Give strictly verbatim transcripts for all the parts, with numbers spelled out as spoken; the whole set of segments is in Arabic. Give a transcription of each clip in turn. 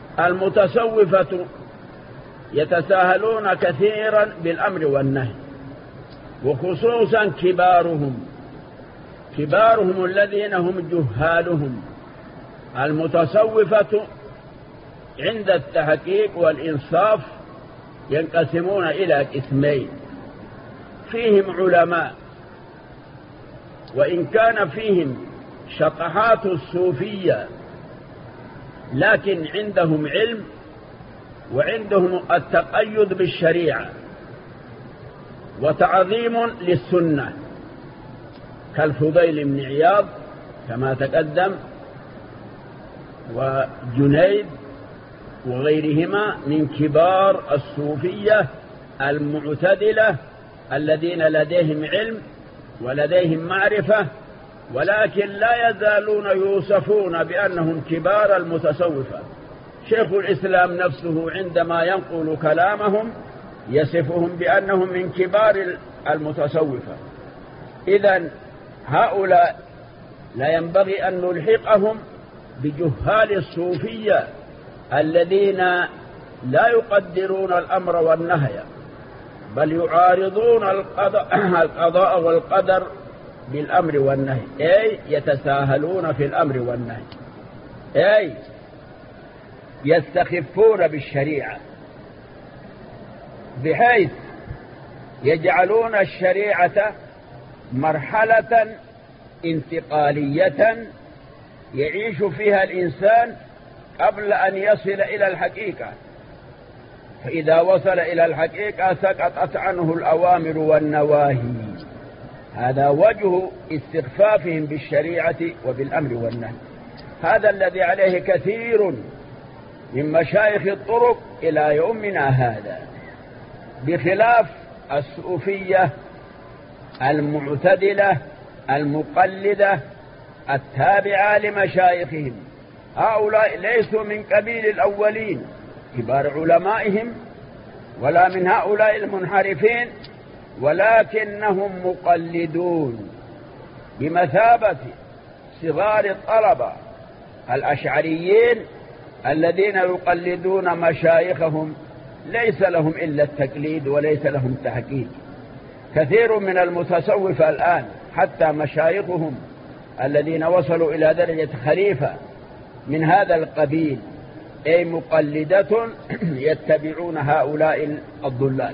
المتصوفة يتساهلون كثيرا بالأمر والنهي، وخصوصا كبارهم كبارهم الذين هم جهالهم. المتصوفة عند التحقيق والإنصاف ينقسمون إلى قسمين: فيهم علماء، وإن كان فيهم شطحات الصوفية لكن عندهم علم وعندهم التقيد بالشريعة وتعظيم للسنة، كالفضيل بن عياض كما تقدم، وجنيد وغيرهما من كبار الصوفية المعتدلة الذين لديهم علم ولديهم معرفة، ولكن لا يزالون يوصفون بأنهم كبار المتصوفة. شيخ الإسلام نفسه عندما ينقل كلامهم يصفهم بأنهم من كبار المتصوفة. إذن هؤلاء لا ينبغي أن نلحقهم بجهال الصوفية الذين لا يقدرون الأمر والنهي، بل يعارضون القضاء والقدر بالأمر والنهي، أي يتساهلون في الأمر والنهي، أي يستخفون بالشريعة، بحيث يجعلون الشريعة مرحلة انتقالية يعيش فيها الإنسان قبل أن يصل إلى الحقيقة، فإذا وصل إلى الحقيقة سقطت عنه الأوامر والنواهي. هذا وجه استخفافهم بالشريعة وبالأمر والنهي. هذا الذي عليه كثير من مشايخ الطرق إلى يومنا هذا، بخلاف الصوفية المعتدلة المقلدة التابعة لمشايخهم. هؤلاء ليسوا من قبيل الأولين كبار علمائهم ولا من هؤلاء المنحرفين، ولكنهم مقلدون بمثابة صغار الطلبة الأشعريين الذين يقلدون مشايخهم، ليس لهم إلا التقليد وليس لهم تحقيق. كثير من المتصوفة الآن حتى مشايخهم الذين وصلوا إلى درجة خليفة من هذا القبيل، أي مقلدة يتبعون هؤلاء الضلال.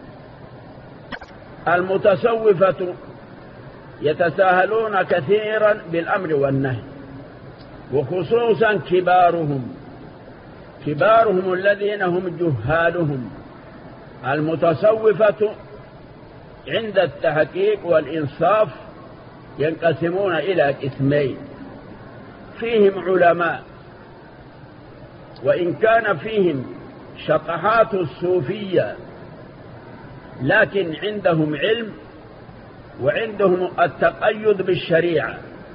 المتصوفة يتساهلون كثيرا بالأمر والنهي، وخصوصا كبارهم كبارهم الذين هم جهالهم. المتصوفة عند التحقيق والإنصاف ينقسمون إلى قسمين: فيهم علماء، وإن كان فيهم شطحات الصوفية لكن عندهم علم وعندهم التقيد بالشريعة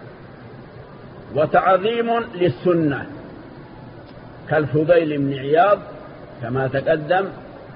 وتعظيم للسنة، كالفضيل بن عياض كما تقدم،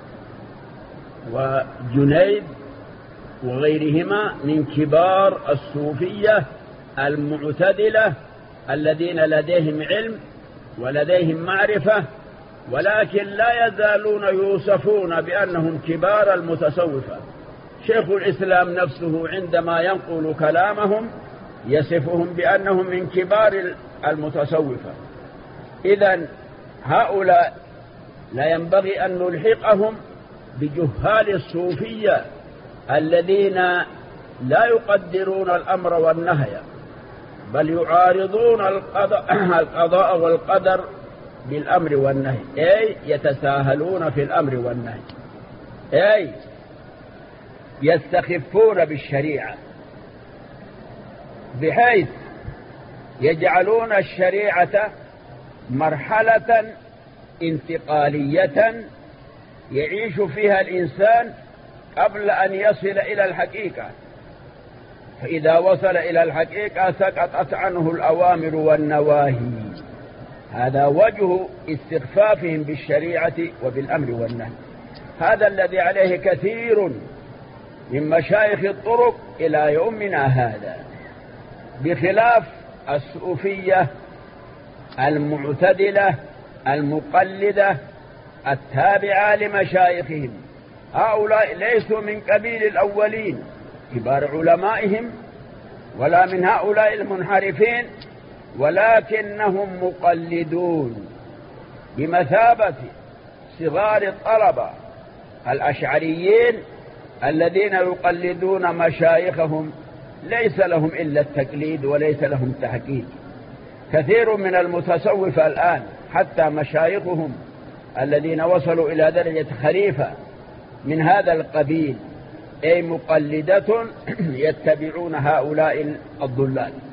وجنيد وغيرهما من كبار الصوفية المعتدلة الذين لديهم علم ولديهم معرفة، ولكن لا يزالون يوصفون بأنهم كبار المتصوفة. شيخ الإسلام نفسه عندما ينقل كلامهم يصفهم بأنهم من كبار المتصوفة. إذن هؤلاء لا ينبغي أن نلحقهم بجهال الصوفية الذين لا يقدرون الأمر والنهي، بل يعارضون القضاء والقدر بالأمر والنهي، أي يتساهلون في الأمر والنهي، أي يستخفون بالشريعة، بحيث يجعلون الشريعة مرحلة انتقالية يعيش فيها الإنسان قبل أن يصل إلى الحقيقة، فإذا وصل إلى الحقيقة سقطت عنه الأوامر والنواهي. هذا وجه استخفافهم بالشريعة وبالأمر والنهي. هذا الذي عليه كثير من مشايخ الطرق إلى يومنا هذا، بخلاف الصوفية المعتدلة المقلدة التابعة لمشايخهم. هؤلاء ليسوا من قبيل الأولين كبار علمائهم ولا من هؤلاء المنحرفين، ولكنهم مقلدون بمثابة صغار الطلبة الأشعريين الذين يقلدون مشايخهم، ليس لهم إلا التقليد وليس لهم تحقيق. كثير من المتصوفة الآن حتى مشايخهم الذين وصلوا إلى درجة خليفة من هذا القبيل، أي مقلدة يتبعون هؤلاء الضلال.